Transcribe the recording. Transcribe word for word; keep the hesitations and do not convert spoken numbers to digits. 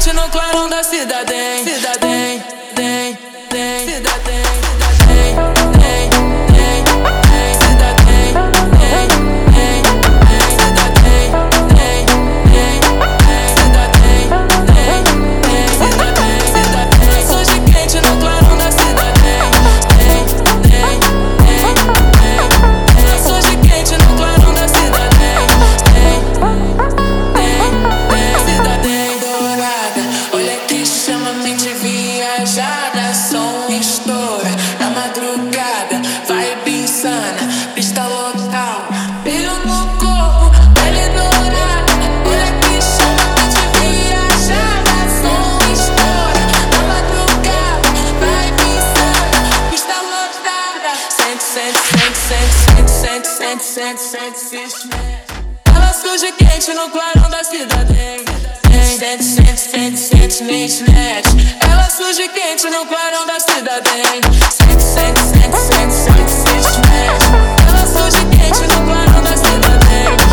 quente no clarão da cidadem. Cidadem, tem, tem, cidadem, cidadem, tem, tem, tem, cidadem, tem, tem, tem, cidadem, tem, tem, tem, cidadem, tem, tem, cidadem, cidadem. Surge quente no clarão da cidadem. Tem, tem, tem, tem, tem. Surge quente no clarão da cidadem. Tem, tem, tem, cidadem dourada. Olha que chama mente viajada. Som estoura na madrugada. Vibe insana, pista local. Brilho no corpo, pele dourada. Olha que chama mente viajada. Som estoura na madrugada. Vibe insana, pista lotada. Sente, sente, sente, sente, sente, sente, sente, sente, sente, se mexe. Ela surge quente no clarão da cidadem. Sente, sente, sente, sente, mente, mete. Ela surge quente no clarão da cidadem. Sente, sente, sente, sente, sente, sente, mete. Ela surge quente no clarão da cidadem.